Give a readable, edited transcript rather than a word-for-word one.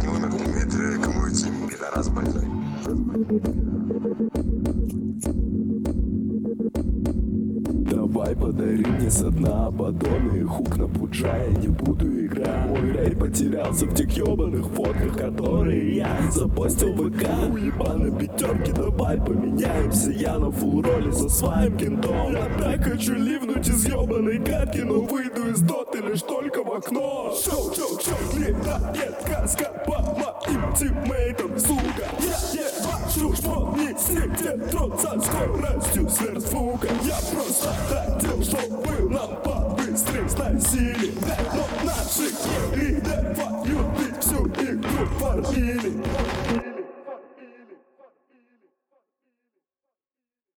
номер Дмитрия, кому идти, пидорас больной. Давай подари мне со дна поддоны. Хук на пуджа, я не буду играть. Мой рей потерялся в тех ебаных фотках, которые я запостил в ВК. Уебаны пятерки, давай поменяемся. Я на фулл роле со своим кентом. Я так хочу ливнуть из ебаной катки, но выйду из доты лишь только в окно. Шоу, летает каска по моим тиммейтам, сука. Я ебашу шмот, не сидит трот со скоростью сверхзвука. Я просто хотел, чтобы нам побыстрее сносили. Но наши герои твою ты всю игру фармили.